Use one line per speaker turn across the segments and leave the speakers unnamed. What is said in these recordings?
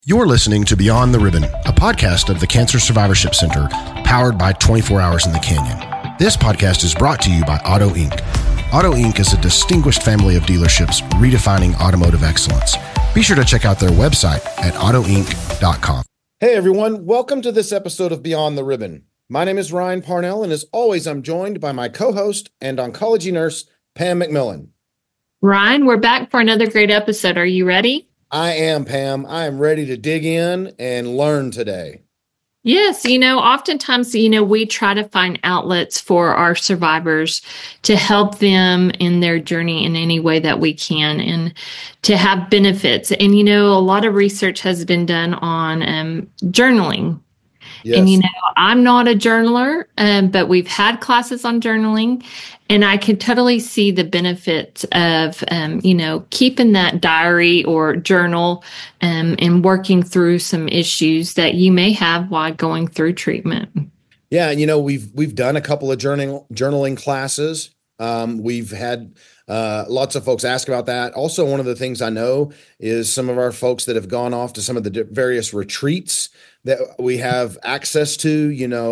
You're listening to Beyond the Ribbon, a podcast of the Cancer Survivorship Center, powered by 24 Hours in the Canyon. This podcast is brought to you by Auto Inc. Auto Inc. is a distinguished family of dealerships redefining automotive excellence. Be sure to check out their website at autoinc.com.
Hey everyone, welcome to this episode of Beyond the Ribbon. My name is Ryan Parnell, and as always, I'm joined by my co-host and oncology nurse, Pam McMillan.
Ryan, we're back for another great episode. Are you ready?
I am, Pam. I am ready to dig in and learn today.
Yes, oftentimes, we try to find outlets for our survivors to help them in their journey in any way that we can and to have benefits. And, a lot of research has been done on journaling. Yes. And, I'm not a journaler, but we've had classes on journaling, and I can totally see the benefits of, keeping that diary or journal and working through some issues that you may have while going through treatment.
Yeah. We've done a couple of journaling classes. We've had lots of folks ask about that. Also, one of the things I know is some of our folks that have gone off to some of the various retreats that we have access to,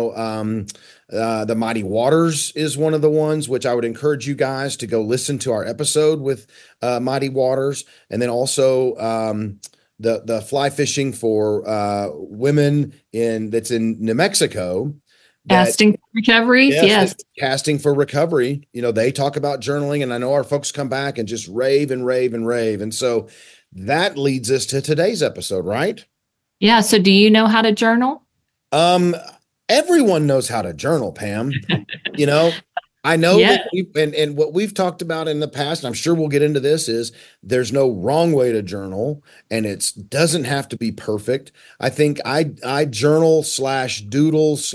the Mighty Waters is one of the ones, which I would encourage you guys to go listen to our episode with Mighty Waters. And then also the fly fishing for women that's in New Mexico.
Casting for recovery. Yes.
Casting for recovery. They talk about journaling, and I know our folks come back and just rave and rave and rave. And so that leads us to today's episode, right?
Yeah. So do you know how to journal?
Everyone knows how to journal, Pam. I know that and what we've talked about in the past, and I'm sure we'll get into this, is there's no wrong way to journal, and it doesn't have to be perfect. I think I journal / doodle /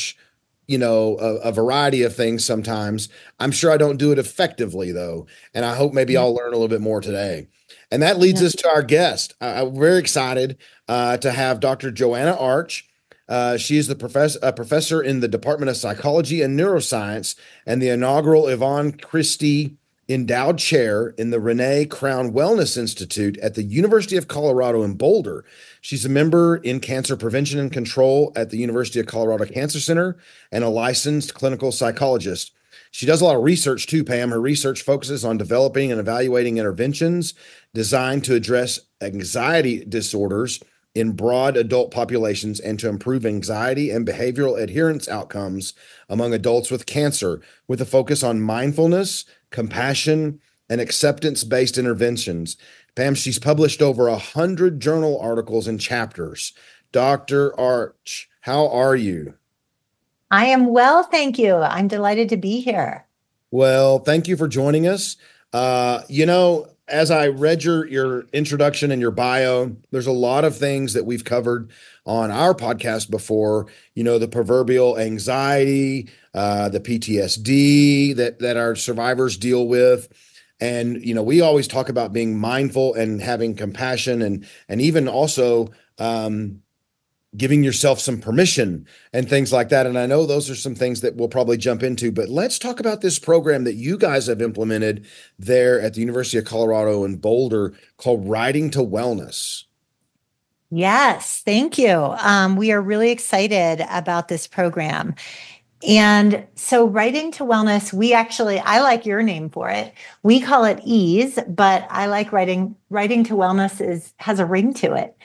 a variety of things sometimes. I'm sure I don't do it effectively though. And I hope maybe I'll learn a little bit more today. And that leads us to our guest. I'm very excited to have Dr. Joanna Arch. She is a professor in the Department of Psychology and Neuroscience and the inaugural Yvonne Christie Endowed Chair in the Renee Crown Wellness Institute at the University of Colorado in Boulder. She's a member in cancer prevention and control at the University of Colorado Cancer Center and a licensed clinical psychologist. She does a lot of research too, Pam. Her research focuses on developing and evaluating interventions designed to address anxiety disorders in broad adult populations and to improve anxiety and behavioral adherence outcomes among adults with cancer, with a focus on mindfulness, compassion, and acceptance-based interventions. Pam, she's published over 100 journal articles and chapters. Dr. Arch, how are you?
I am well, thank you. I'm delighted to be here.
Well, thank you for joining us. As I read your introduction and your bio, there's a lot of things that we've covered on our podcast before, the proverbial anxiety, the PTSD that our survivors deal with. And, we always talk about being mindful and having compassion and even also giving yourself some permission and things like that. And I know those are some things that we'll probably jump into, but let's talk about this program that you guys have implemented there at the University of Colorado in Boulder called Writing to Wellness.
Yes, thank you. We are really excited about this program. And so Writing to Wellness, I like your name for it. We call it EASE, but I like Writing to Wellness has a ring to it.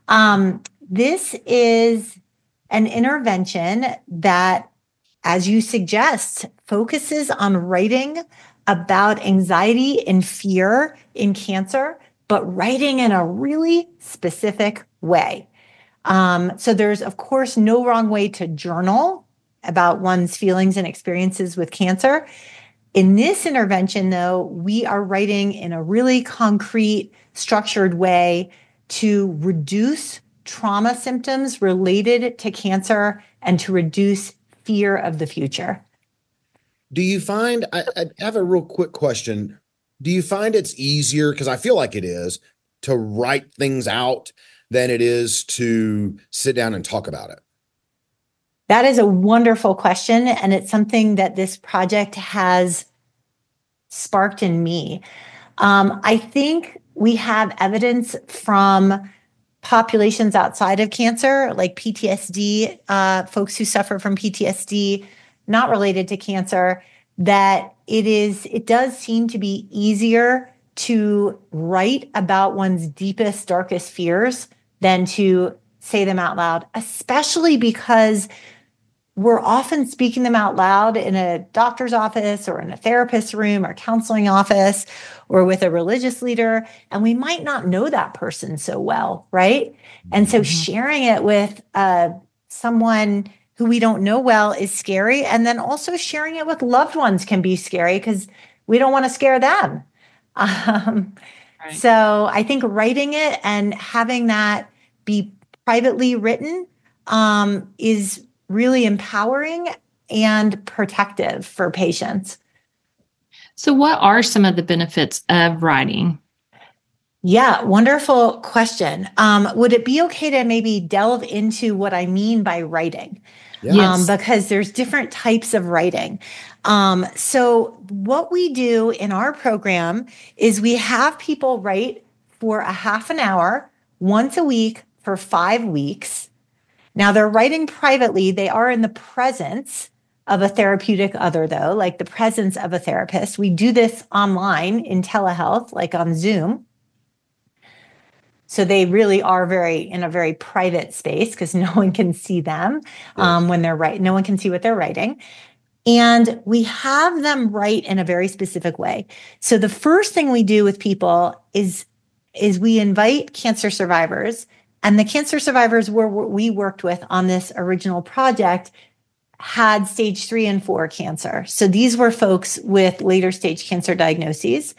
This is an intervention that, as you suggest, focuses on writing about anxiety and fear in cancer, but writing in a really specific way. So there's, of course, no wrong way to journal about one's feelings and experiences with cancer. In this intervention, though, we are writing in a really concrete, structured way to reduce trauma symptoms related to cancer and to reduce fear of the future.
Do you find, I have a real quick question. Do you find it's easier, because I feel like it is, to write things out than it is to sit down and talk about it?
That is a wonderful question. And it's something that this project has sparked in me. I think we have evidence from populations outside of cancer, like PTSD, folks who suffer from PTSD, not related to cancer, that it does seem to be easier to write about one's deepest, darkest fears than to say them out loud, especially because we're often speaking them out loud in a doctor's office or in a therapist's room or counseling office or with a religious leader, and we might not know that person so well, right? And so sharing it with someone who we don't know well is scary. And then also sharing it with loved ones can be scary because we don't want to scare them. Right. So I think writing it and having that be privately written is really empowering and protective for patients.
So what are some of the benefits of writing?
Yeah, wonderful question. Would it be okay to maybe delve into what I mean by writing? Yes. Because there's different types of writing. So what we do in our program is we have people write for a half an hour once a week for 5 weeks. Now they're writing privately. They are in the presence of a therapeutic other, though, like the presence of a therapist. We do this online in telehealth, like on Zoom. So they really are in a very private space because no one can see them when they're writing. No one can see what they're writing. And we have them write in a very specific way. So the first thing we do with people is we invite cancer survivors. And the cancer survivors we worked with on this original project had stage 3 and 4 cancer. So these were folks with later stage cancer diagnoses.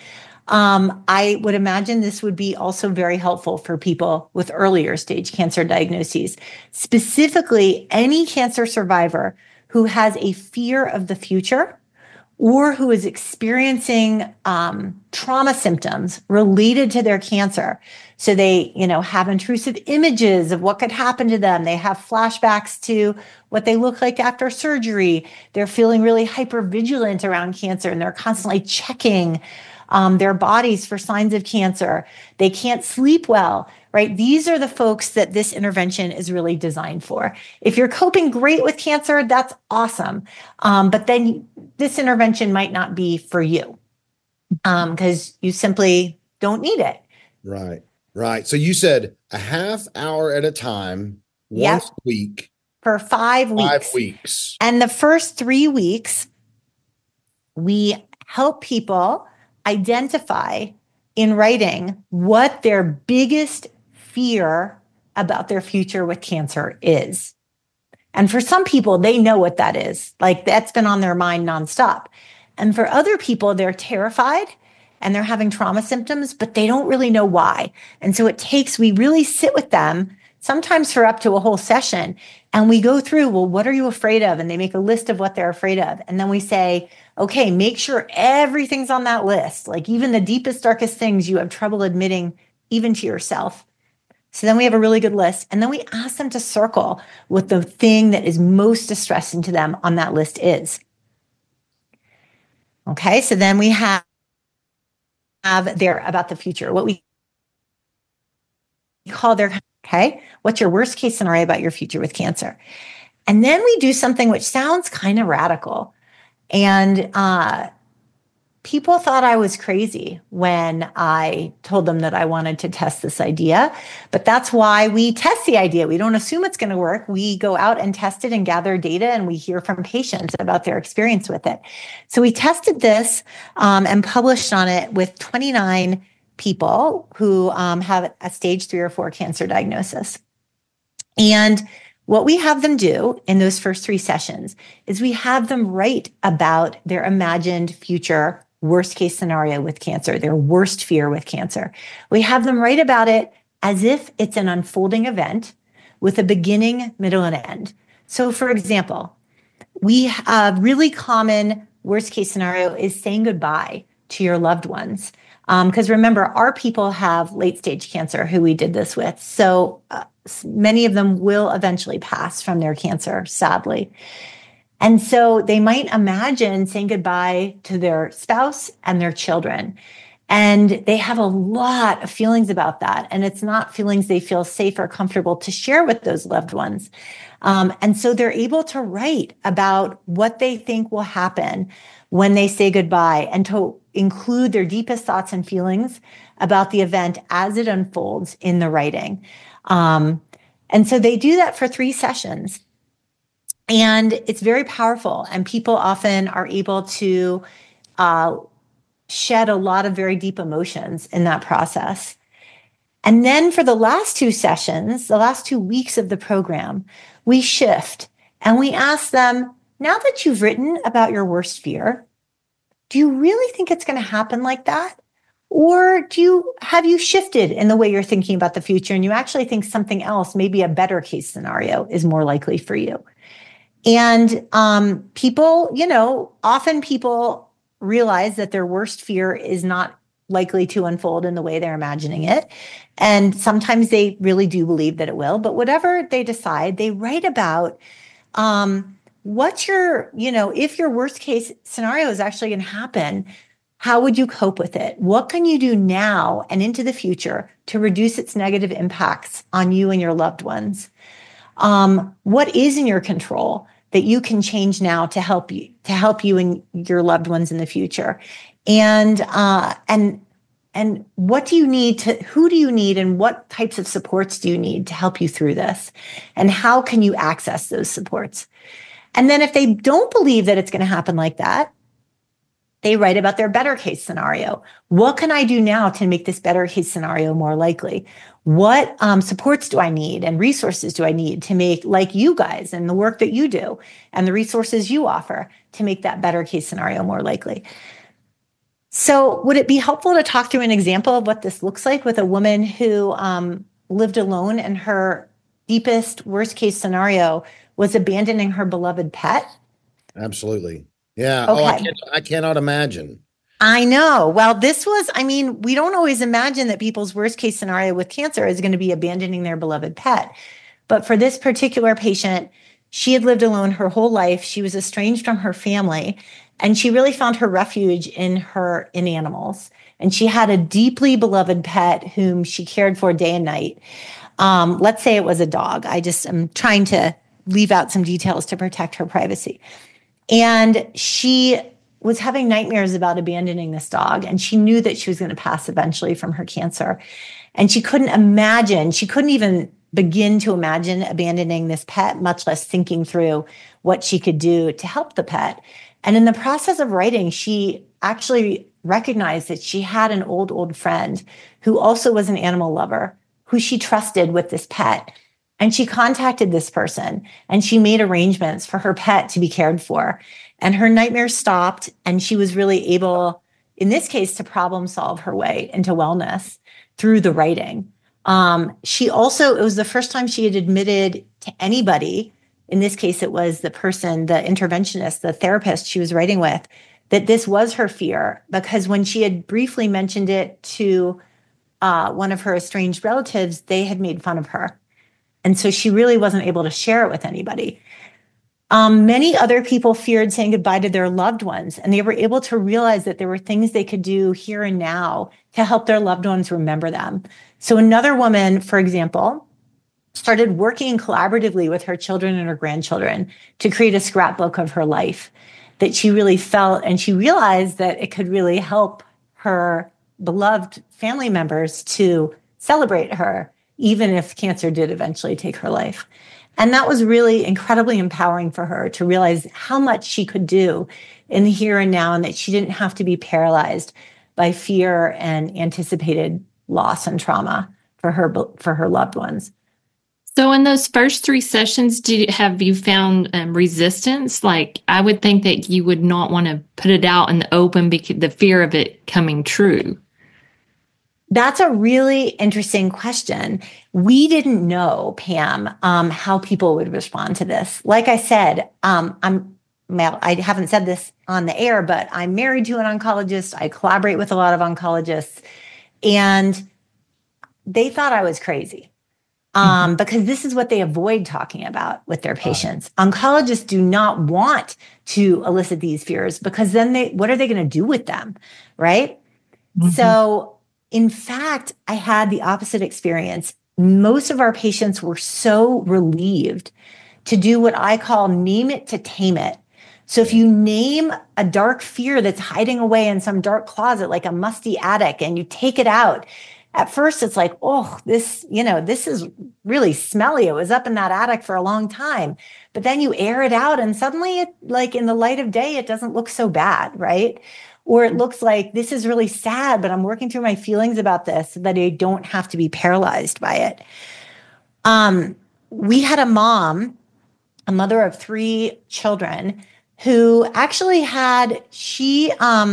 I would imagine this would be also very helpful for people with earlier stage cancer diagnoses, specifically any cancer survivor who has a fear of the future or who is experiencing trauma symptoms related to their cancer. So they, have intrusive images of what could happen to them. They have flashbacks to what they look like after surgery. They're feeling really hypervigilant around cancer, and they're constantly checking their bodies for signs of cancer. They can't sleep well, right? These are the folks that this intervention is really designed for. If you're coping great with cancer, that's awesome. But then this intervention might not be for you because you simply don't need it.
Right. So you said a half hour at a time, once a week.
For 5 weeks.
5 weeks.
And the first 3 weeks, we help people identify in writing what their biggest fear about their future with cancer is. And for some people, they know what that is. Like that's been on their mind nonstop. And for other people, they're terrified and they're having trauma symptoms, but they don't really know why. And so we really sit with them, sometimes for up to a whole session, and we go through, well, what are you afraid of? And they make a list of what they're afraid of. And then we say, okay, make sure everything's on that list. Like even the deepest, darkest things you have trouble admitting even to yourself. So then we have a really good list. And then we ask them to circle what the thing that is most distressing to them on that list is. Okay, so then we have their about the future, what we call their, okay, what's your worst case scenario about your future with cancer? And then we do something which sounds kind of radical. And people thought I was crazy when I told them that I wanted to test this idea. But that's why we test the idea. We don't assume it's going to work. We go out and test it and gather data, and we hear from patients about their experience with it. So we tested this and published on it with 29 people who have a stage 3 or 4 cancer diagnosis. And what we have them do in those first 3 sessions is we have them write about their imagined future worst case scenario with cancer, their worst fear with cancer. We have them write about it as if it's an unfolding event with a beginning, middle, and end. So for example, a really common worst case scenario is saying goodbye to your loved ones. Because remember, our people have late stage cancer who we did this with. So many of them will eventually pass from their cancer, sadly. And so they might imagine saying goodbye to their spouse and their children. And they have a lot of feelings about that. And it's not feelings they feel safe or comfortable to share with those loved ones. And so they're able to write about what they think will happen when they say goodbye, and to include their deepest thoughts and feelings about the event as it unfolds in the writing. And so they do that for 3 sessions. And it's very powerful. And people often are able to shed a lot of very deep emotions in that process. And then for the last 2 sessions, the last 2 weeks of the program, we shift and we ask them, now that you've written about your worst fear, do you really think it's going to happen like that? Or have you shifted in the way you're thinking about the future, and you actually think something else, maybe a better case scenario, is more likely for you? And people, often people realize that their worst fear is not likely to unfold in the way they're imagining it. And sometimes they really do believe that it will. But whatever they decide, they write about what's your, if your worst case scenario is actually going to happen, how would you cope with it? What can you do now and into the future to reduce its negative impacts on you and your loved ones? What is in your control that you can change now to help you and your loved ones in the future? And what do you need who do you need, and what types of supports do you need to help you through this? And how can you access those supports? And then if they don't believe that it's going to happen like that, they write about their better case scenario. What can I do now to make this better case scenario more likely? What supports do I need and resources do I need to make, like you guys and the work that you do and the resources you offer to make that better case scenario more likely? So would it be helpful to talk through an example of what this looks like with a woman who lived alone, and her deepest worst case scenario was abandoning her beloved pet?
Absolutely. Yeah.
Okay.
I cannot imagine.
I know. Well, we don't always imagine that people's worst case scenario with cancer is going to be abandoning their beloved pet. But for this particular patient, she had lived alone her whole life. She was estranged from her family, and she really found her refuge in animals. And she had a deeply beloved pet whom she cared for day and night. Let's say it was a dog. I'm trying to leave out some details to protect her privacy. And she was having nightmares about abandoning this dog. And she knew that she was going to pass eventually from her cancer. And she couldn't even begin to imagine abandoning this pet, much less thinking through what she could do to help the pet. And in the process of writing, she actually recognized that she had an old friend who also was an animal lover, who she trusted with this pet. And she contacted this person, and she made arrangements for her pet to be cared for. And her nightmares stopped, and she was really able, in this case, to problem solve her way into wellness through the writing. It was the first time she had admitted to anybody, in this case, it was the person, the interventionist, the therapist she was writing with, that this was her fear, because when she had briefly mentioned it to one of her estranged relatives, they had made fun of her. And so she really wasn't able to share it with anybody. Many other people feared saying goodbye to their loved ones, and they were able to realize that there were things they could do here and now to help their loved ones remember them. So another woman, for example, started working collaboratively with her children and her grandchildren to create a scrapbook of her life that she really felt, and she realized that it could really help her beloved family members to celebrate her, even if cancer did eventually take her life. And that was really incredibly empowering for her to realize how much she could do in the here and now, and that she didn't have to be paralyzed by fear and anticipated loss and trauma for her loved ones.
So in those first 3 sessions, have you found resistance? Like, I would think that you would not want to put it out in the open because the fear of it coming true.
That's a really interesting question. We didn't know, Pam, how people would respond to this. Like I said, I haven't said this on the air, but I'm married to an oncologist. I collaborate with a lot of oncologists, and they thought I was crazy because this is what they avoid talking about with their patients. Oncologists do not want to elicit these fears, because then what are they going to do with them, right? So, in fact, I had the opposite experience. Most of our patients were so relieved to do what I call name it to tame it. So if you name a dark fear that's hiding away in some dark closet, like a musty attic, and you take it out, at first it's like, oh, this is really smelly. It was up in that attic for a long time. But then you air it out and suddenly it, like in the light of day, it doesn't look so bad, right? Or it looks like this is really sad, but I'm working through my feelings about this so that I don't have to be paralyzed by it. We had a mother of 3 children who actually she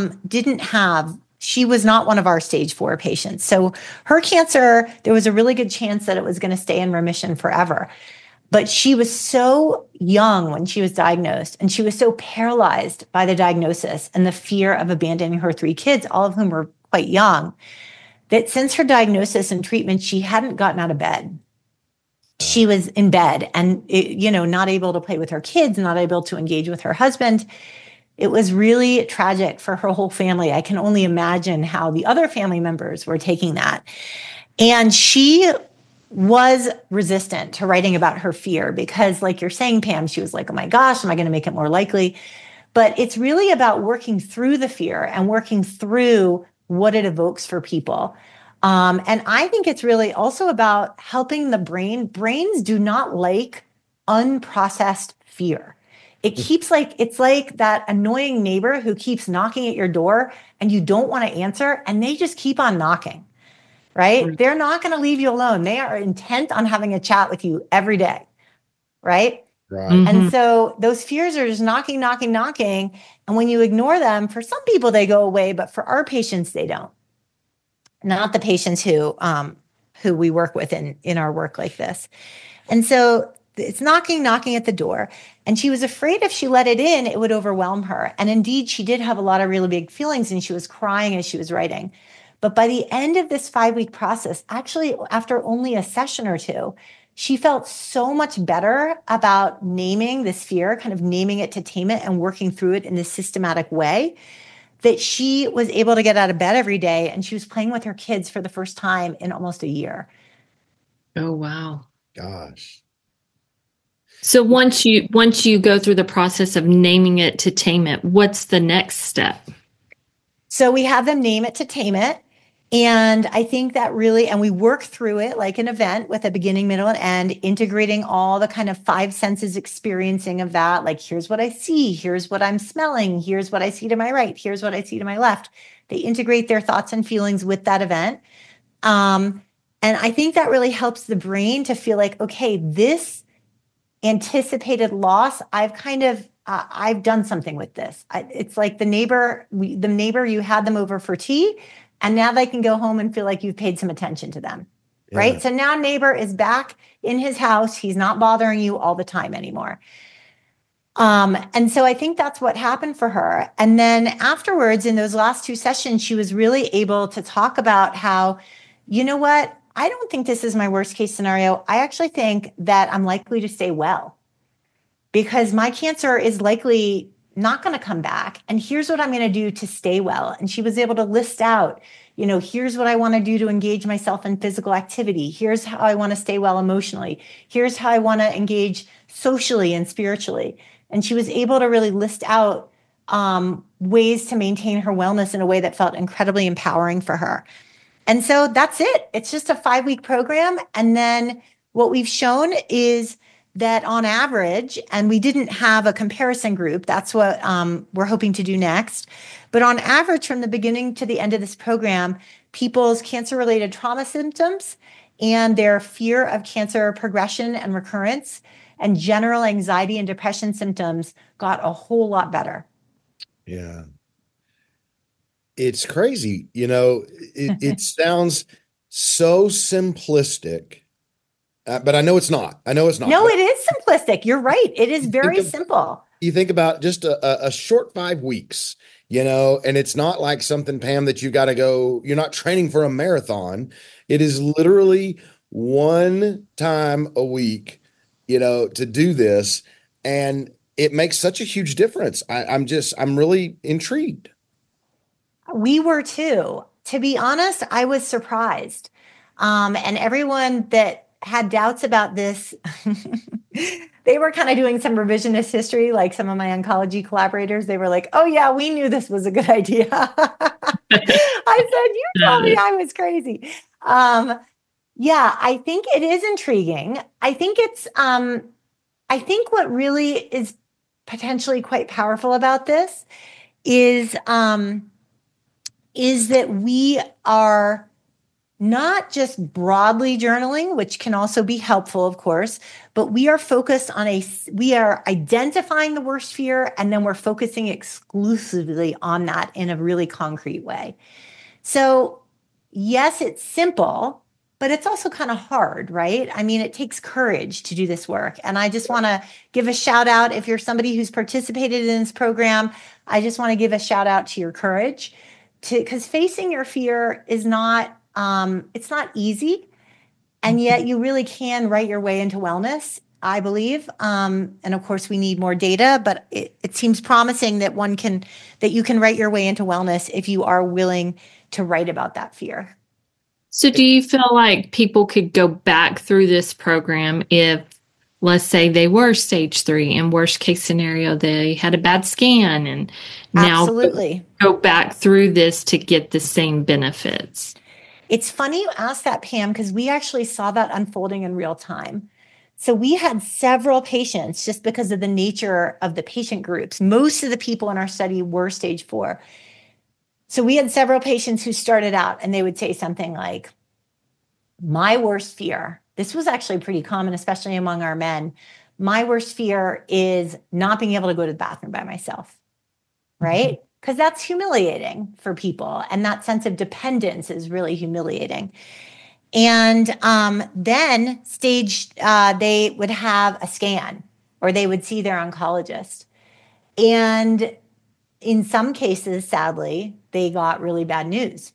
was not one of our stage 4 patients. So her cancer, there was a really good chance that it was going to stay in remission forever. But she was so young when she was diagnosed, and she was so paralyzed by the diagnosis and the fear of abandoning her 3 kids, all of whom were quite young, that since her diagnosis and treatment, she hadn't gotten out of bed. She was in bed and, not able to play with her kids, not able to engage with her husband. It was really tragic for her whole family. I can only imagine how the other family members were taking that. And she was resistant to writing about her fear because, like you're saying, Pam, she was like, oh my gosh, am I going to make it more likely? But it's really about working through the fear and working through what it evokes for people. And I think it's really also about helping the brain. Brains do not like unprocessed fear. It's like that annoying neighbor who keeps knocking at your door and you don't want to answer and they just keep on knocking, right? They're not going to leave you alone. They are intent on having a chat with you every day, right?
Right.
And so those fears are just knocking. And when you ignore them, for some people, they go away, but for our patients, they don't. Not the patients who we work with in our work like this. And so it's knocking at the door. And she was afraid if she let it in, it would overwhelm her. And indeed, she did have a lot of really big feelings and she was crying as she was writing. But by the end of this 5-week process, actually, after only a session or 2, she felt so much better about naming this fear, kind of naming it to tame it and working through it in this systematic way, that she was able to get out of bed every day and she was playing with her kids for the first time in almost a year.
Oh, wow.
Gosh.
So once you go through the process of naming it to tame it, what's the next step?
So we have them name it to tame it. And I think that really, and we work through it like an event with a beginning, middle, and end, integrating all the kind of 5 senses experiencing of that. Like, here's what I see, here's what I'm smelling, here's what I see to my right, here's what I see to my left. They integrate their thoughts and feelings with that event. And I think that really helps the brain to feel like, okay, this anticipated loss, I've done something with this. It's like the neighbor, you had them over for tea, and now they can go home and feel like you've paid some attention to them, right? So now neighbor is back in his house. He's not bothering you all the time anymore. And so I think that's what happened for her. And then afterwards, in those last 2 sessions, she was really able to talk about how, you know what? I don't think this is my worst case scenario. I actually think that I'm likely to stay well because my cancer is likely not going to come back. And here's what I'm going to do to stay well. And she was able to list out, here's what I want to do to engage myself in physical activity. Here's how I want to stay well emotionally. Here's how I want to engage socially and spiritually. And she was able to really list out ways to maintain her wellness in a way that felt incredibly empowering for her. And so that's it. It's just a 5-week program. And then what we've shown is that on average, and we didn't have a comparison group, that's what we're hoping to do next. But on average, from the beginning to the end of this program, people's cancer-related trauma symptoms and their fear of cancer progression and recurrence and general anxiety and depression symptoms got a whole lot better.
Yeah. It's crazy. It sounds so simplistic. But I know it's not.
No, it is simplistic. You're right. It is very simple.
You think about just a short 5 weeks, and it's not like something, Pam, that you got to go, you're not training for a marathon. It is literally one time a week, to do this. And it makes such a huge difference. I'm really intrigued.
We were too. to be honest, I was surprised. And everyone that had doubts about this, they were kind of doing some revisionist history, like some of my oncology collaborators. They were like, oh, yeah, we knew this was a good idea. I said, you told me I was crazy. Yeah, I think it is intriguing. I think I think what really is potentially quite powerful about this is that we are not just broadly journaling, which can also be helpful, of course, but we are focused on we are identifying the worst fear, and then we're focusing exclusively on that in a really concrete way. So yes, it's simple, but it's also kind of hard, right? I mean, it takes courage to do this work. And I just want to give a shout out. If you're somebody who's participated in this program, I just want to give a shout out to your courage, because facing your fear is not, it's not easy. And yet you really can write your way into wellness, I believe. And of course we need more data, but it seems promising that you can write your way into wellness if you are willing to write about that fear.
So do you feel like people could go back through this program if, let's say, they were stage 3 and worst case scenario, they had a bad scan, and now
Absolutely.
Go back through this to get the same benefits?
It's funny you asked that, Pam, because we actually saw that unfolding in real time. So we had several patients, just because of the nature of the patient groups. Most of the people in our study were stage 4. So we had several patients who started out and they would say something like, my worst fear, this was actually pretty common, especially among our men. My worst fear is not being able to go to the bathroom by myself, right? Because that's humiliating for people. And that sense of dependence is really humiliating. And then they would have a scan, or they would see their oncologist. And in some cases, sadly, they got really bad news.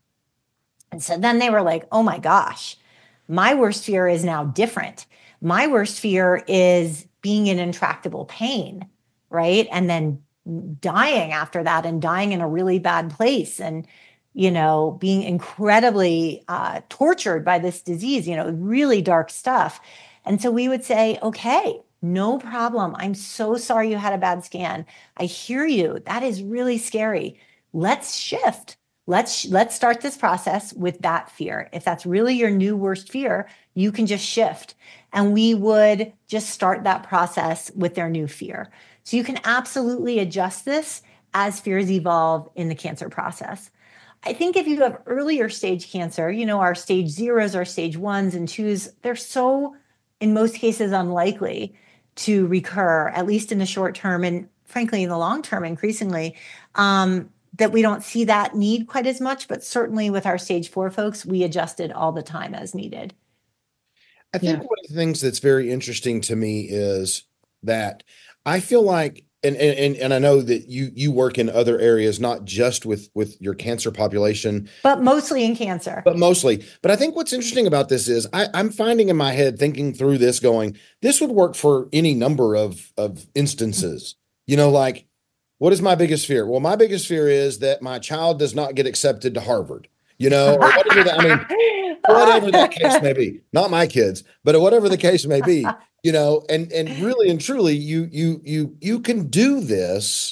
And so then they were like, oh my gosh, my worst fear is now different. My worst fear is being in intractable pain, right? And then dying after that, and dying in a really bad place, and, being incredibly tortured by this disease, really dark stuff. And so we would say, okay, no problem. I'm so sorry you had a bad scan. I hear you. That is really scary. Let's shift. Let's start this process with that fear. If that's really your new worst fear, you can just shift. And we would just start that process with their new fear. So you can absolutely adjust this as fears evolve in the cancer process. I think if you have earlier stage cancer, our stage 0s, our stage 1s and 2s, they're so, in most cases, unlikely to recur, at least in the short term, and frankly, in the long term, increasingly, that we don't see that need quite as much. But certainly with our stage 4 folks, we adjust it all the time as needed.
I think one of the things that's very interesting to me is that I feel like, and I know that you work in other areas, not just with your cancer population,
but mostly in cancer.
But I think what's interesting about this is I'm finding in my head, thinking through this, going, this would work for any number of instances. Like, what is my biggest fear? Well, my biggest fear is that my child does not get accepted to Harvard. Or whatever whatever that case may be. Not my kids, but whatever the case may be. And really and truly, you can do this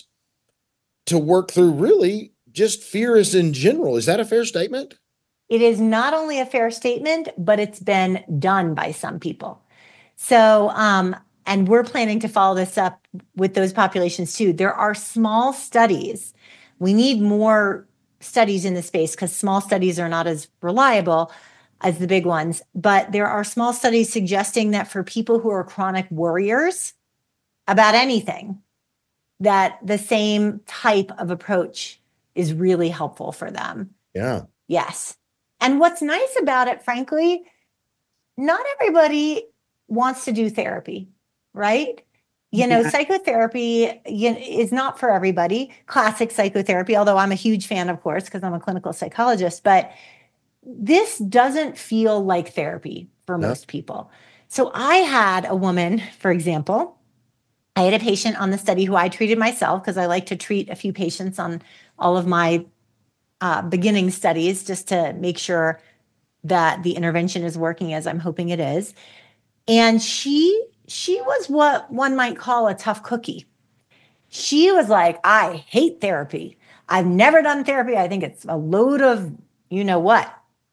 to work through really just fears in general. Is that a fair statement?
It is not only a fair statement, but it's been done by some people. So, and we're planning to follow this up with those populations too. There are small studies. We need more studies in this space because small studies are not as reliable as the big ones. But there are small studies suggesting that for people who are chronic worriers about anything, that the same type of approach is really helpful for them.
Yeah.
Yes. And what's nice about it, frankly, not everybody wants to do therapy, right? Psychotherapy is not for everybody, classic psychotherapy, although I'm a huge fan, of course, because I'm a clinical psychologist, but this doesn't feel like therapy for most people. So I had a woman, for example, I had a patient on the study who I treated myself because I like to treat a few patients on all of my beginning studies just to make sure that the intervention is working as I'm hoping it is. And she was what one might call a tough cookie. She was like, I hate therapy. I've never done therapy. I think it's a load of you know what.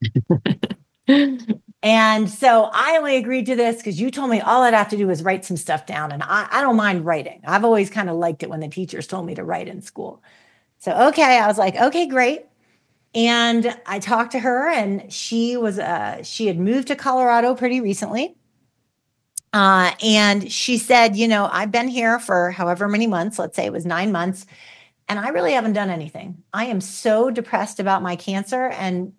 And so I only agreed to this because you told me all I'd have to do was write some stuff down. And I don't mind writing. I've always kind of liked it when the teachers told me to write in school. So, okay, I was like, okay, great. And I talked to her, and she had moved to Colorado pretty recently. And she said, I've been here for however many months, let's say it was 9 months, and I really haven't done anything. I am so depressed about my cancer, and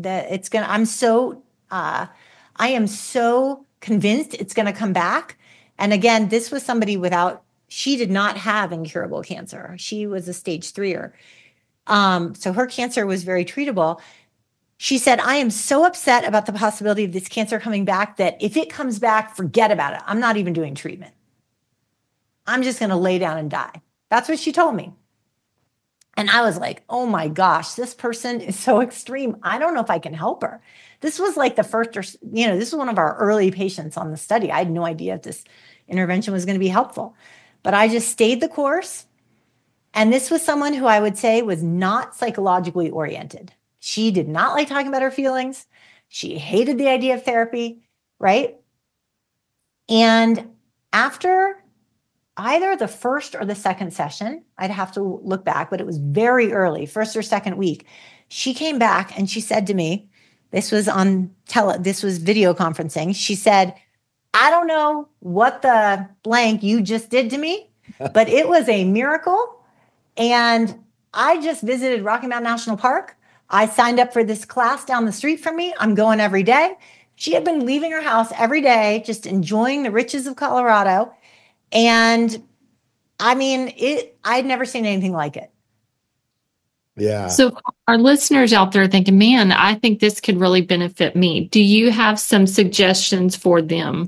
I am so convinced it's going to come back. And again, this was somebody she did not have incurable cancer. She was a stage 3er. So her cancer was very treatable. She said, I am so upset about the possibility of this cancer coming back that if it comes back, forget about it. I'm not even doing treatment. I'm just going to lay down and die. That's what she told me. And I was like, oh my gosh, this person is so extreme. I don't know if I can help her. This was like this was one of our early patients on the study. I had no idea if this intervention was going to be helpful, but I just stayed the course. And this was someone who I would say was not psychologically oriented. She did not like talking about her feelings. She hated the idea of therapy, right? And after either the first or the second session, I'd have to look back, but it was very early, first or second week, she came back and she said to me, this was video conferencing. She said, I don't know what the blank you just did to me, but it was a miracle. And I just visited Rocky Mountain National Park. I signed up for this class down the street from me. I'm going every day. She had been leaving her house every day, just enjoying the riches of Colorado. And I mean, I'd never seen anything like it.
Yeah.
So our listeners out there thinking, man, I think this could really benefit me. Do you have some suggestions for them?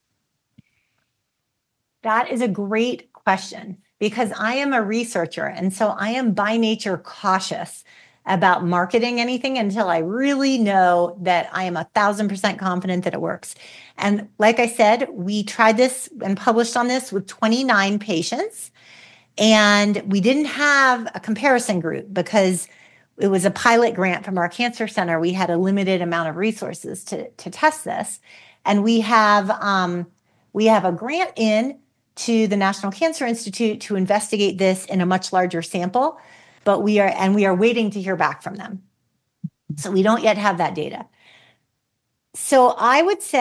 That is a great question, because I am a researcher. And so I am by nature cautious about marketing anything until I really know that I am 1,000% confident that it works. And like I said, we tried this and published on this with 29 patients. And we didn't have a comparison group because it was a pilot grant from our cancer center. We had a limited amount of resources to test this. And we have a grant in to the National Cancer Institute to investigate this in a much larger sample. But we are waiting to hear back from them. So we don't yet have that data. So I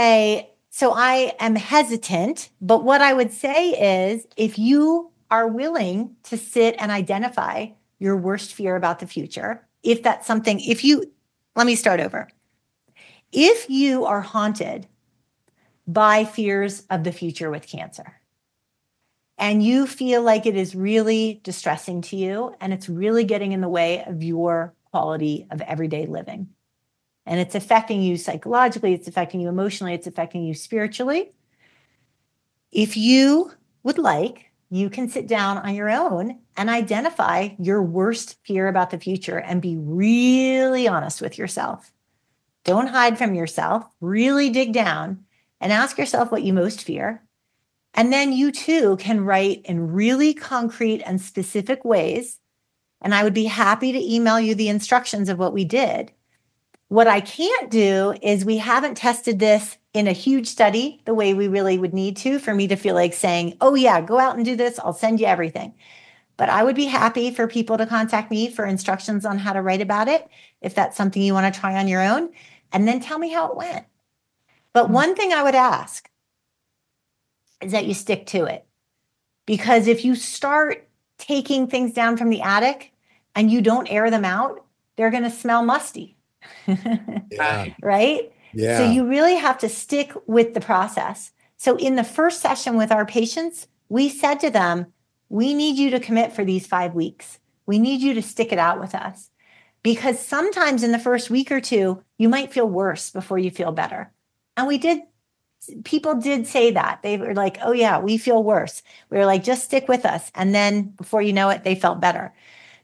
am hesitant, but what I would say is, if you are willing to sit and identify your worst fear about the future, let me start over. If you are haunted by fears of the future with cancer, and you feel like it is really distressing to you, and it's really getting in the way of your quality of everyday living, and it's affecting you psychologically, it's affecting you emotionally, it's affecting you spiritually, if you would like, you can sit down on your own and identify your worst fear about the future and be really honest with yourself. Don't hide from yourself. Really dig down and ask yourself what you most fear. And then you too can write in really concrete and specific ways. And I would be happy to email you the instructions of what we did. What I can't do is, we haven't tested this in a huge study the way we really would need to for me to feel like saying, oh yeah, go out and do this. I'll send you everything. But I would be happy for people to contact me for instructions on how to write about it, if that's something you want to try on your own, and then tell me how it went. But one thing I would ask is that you stick to it. Because if you start taking things down from the attic and you don't air them out, they're going to smell musty.
Yeah.
Right?
Yeah.
So you really have to stick with the process. So in the first session with our patients, we said to them, we need you to commit for these 5 weeks. We need you to stick it out with us. Because sometimes in the first week or two, you might feel worse before you feel better. And people did say that. They were like, oh yeah, we feel worse. We were like, just stick with us. And then before you know it, they felt better.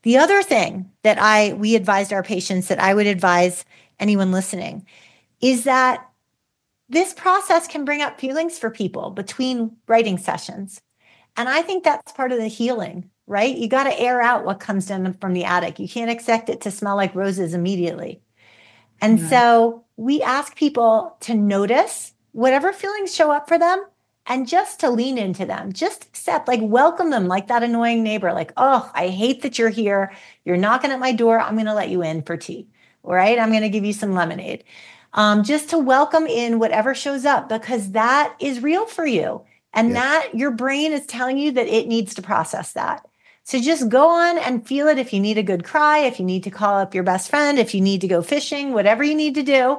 The other thing that we advised our patients, that I would advise anyone listening, is that this process can bring up feelings for people between writing sessions. And I think that's part of the healing, right? You got to air out what comes down from the attic. You can't expect it to smell like roses immediately. And so we ask people to notice whatever feelings show up for them and just to lean into them, just accept, like welcome them, like that annoying neighbor, like, oh, I hate that you're here. You're knocking at my door. I'm going to let you in for tea. All right. I'm going to give you some lemonade. Just to welcome in whatever shows up, because that is real for you. And that your brain is telling you that it needs to process that. So just go on and feel it. If you need a good cry, if you need to call up your best friend, if you need to go fishing, whatever you need to do,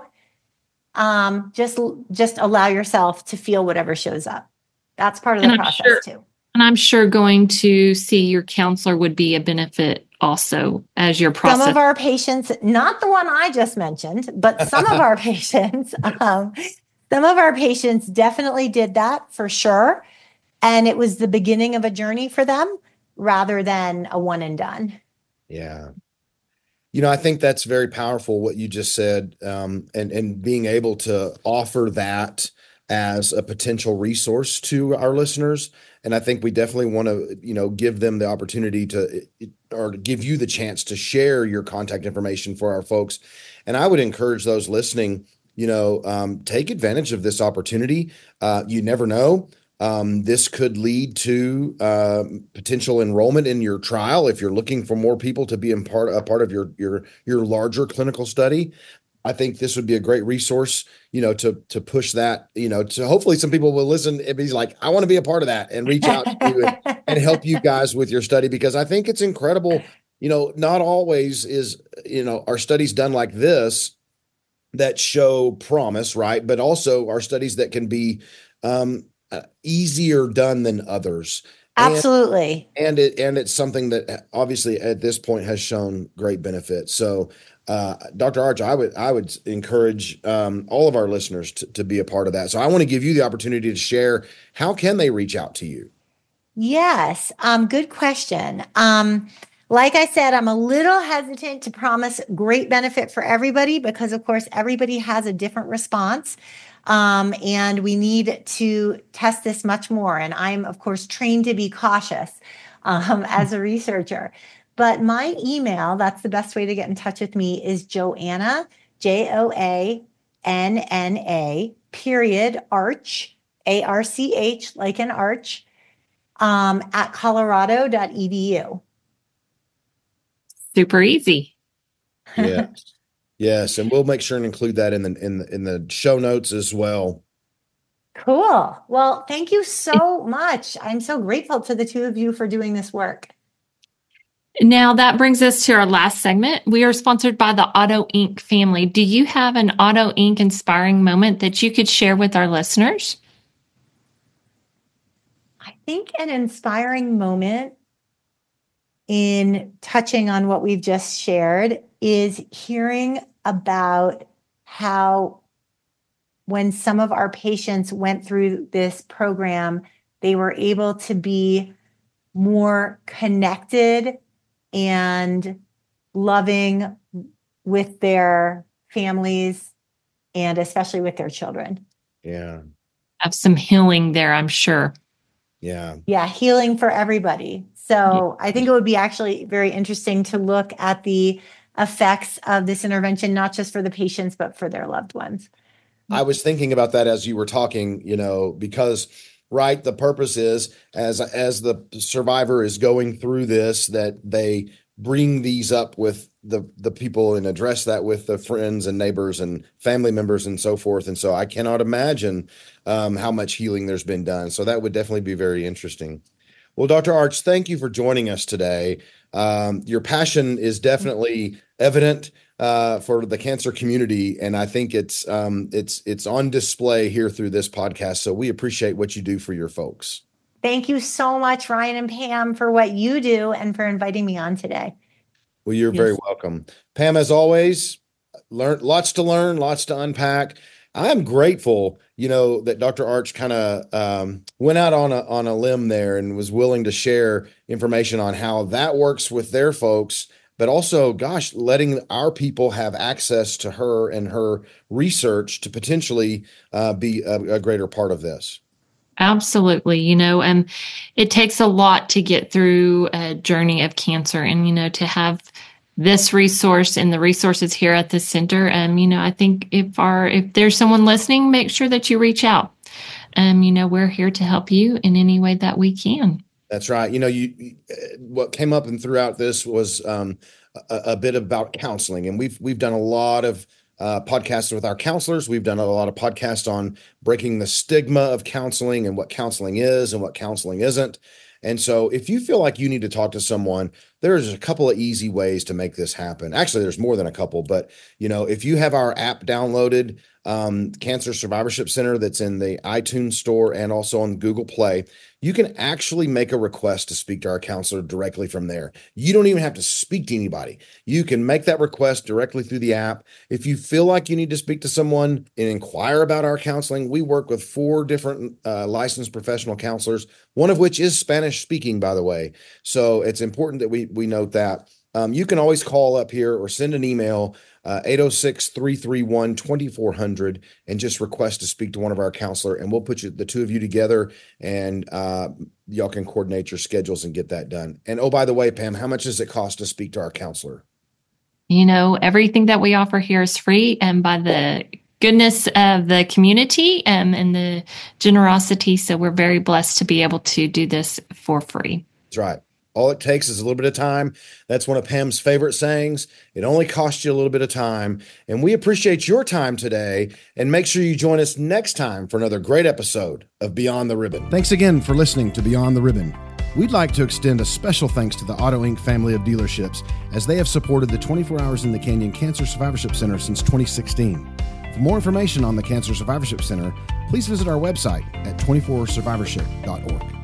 just allow yourself to feel whatever shows up. That's part of the process too.
And I'm sure going to see your counselor would be a benefit also as your process.
Some of our patients, not the one I just mentioned, but some of our patients, some of our patients definitely did that for sure. And it was the beginning of a journey for them rather than a one and done.
Yeah. I think that's very powerful what you just said, and being able to offer that as a potential resource to our listeners. And I think we definitely want to, give them the opportunity or give you the chance to share your contact information for our folks. And I would encourage those listening, take advantage of this opportunity. You never know. This could lead to potential enrollment in your trial if you're looking for more people to be a part of your larger clinical study. I think this would be a great resource, to push that, to hopefully some people will listen and be like, I want to be a part of that, and reach out to you and help you guys with your study, because I think it's incredible. Not always is, our studies done like this that show promise, right? But also our studies that can be easier done than others.
Absolutely.
And it's something that obviously at this point has shown great benefit. So, Dr. Arch, I would encourage all of our listeners to be a part of that. So I want to give you the opportunity to share. How can they reach out to you?
Yes. Good question. Like I said, I'm a little hesitant to promise great benefit for everybody because, of course, everybody has a different response. And we need to test this much more. And I'm, of course, trained to be cautious as a researcher. But my email, that's the best way to get in touch with me, is Joanna, Joanna, Arch, ARCH, like an arch, at colorado.edu.
Super easy.
Yeah. Yes, and we'll make sure and include that in the show notes as well.
Cool. Well, thank you so much. I'm so grateful to the two of you for doing this work.
Now that brings us to our last segment. We are sponsored by the Auto Inc. family. Do you have an Auto Inc. inspiring moment that you could share with our listeners?
I think an inspiring moment in touching on what we've just shared is hearing about how when some of our patients went through this program, they were able to be more connected and loving with their families and especially with their children.
Yeah.
Have some healing there, I'm sure.
Yeah.
Yeah. Healing for everybody. So I think it would be actually very interesting to look at the effects of this intervention, not just for the patients, but for their loved ones.
I was thinking about that as you were talking, because, right, the purpose is as the survivor is going through this, that they bring these up with the people and address that with the friends and neighbors and family members and so forth. And so I cannot imagine how much healing there's been done. So that would definitely be very interesting. Well, Dr. Arch, thank you for joining us today. Your passion is definitely evident for the cancer community, and I think it's on display here through this podcast. So we appreciate what you do for your folks.
Thank you so much, Ryan and Pam, for what you do and for inviting me on today.
Well, you're very welcome. Pam, as always, lots to learn, lots to unpack. I'm grateful, that Dr. Arch kind of went out on a limb there and was willing to share information on how that works with their folks, but also, gosh, letting our people have access to her and her research to potentially be a greater part of this.
Absolutely. And it takes a lot to get through a journey of cancer, and, to have this resource and the resources here at the center. I think if there's someone listening, make sure that you reach out. We're here to help you in any way that we can.
That's right. What came up and throughout this was a bit about counseling, and we've done a lot of podcasts with our counselors. We've done a lot of podcasts on breaking the stigma of counseling and what counseling is and what counseling isn't. And so if you feel like you need to talk to someone, there's a couple of easy ways to make this happen. Actually, there's more than a couple, but if you have our app downloaded, Cancer Survivorship Center, that's in the iTunes store and also on Google Play, you can actually make a request to speak to our counselor directly from there. You don't even have to speak to anybody. You can make that request directly through the app. If you feel like you need to speak to someone and inquire about our counseling, we work with 4 different licensed professional counselors, one of which is Spanish speaking, by the way. So it's important that we note that. You can always call up here or send an email, 806-331-2400, and just request to speak to one of our counselor, and we'll put the two of you together, and y'all can coordinate your schedules and get that done. And oh, by the way, Pam, how much does it cost to speak to our counselor?
Everything that we offer here is free, and by the goodness of the community and the generosity. So we're very blessed to be able to do this for free.
That's right. All it takes is a little bit of time. That's one of Pam's favorite sayings. It only costs you a little bit of time. And we appreciate your time today. And make sure you join us next time for another great episode of Beyond the Ribbon.
Thanks again for listening to Beyond the Ribbon. We'd like to extend a special thanks to the Auto Inc. family of dealerships, as they have supported the 24 Hours in the Canyon Cancer Survivorship Center since 2016. For more information on the Cancer Survivorship Center, please visit our website at 24survivorship.org.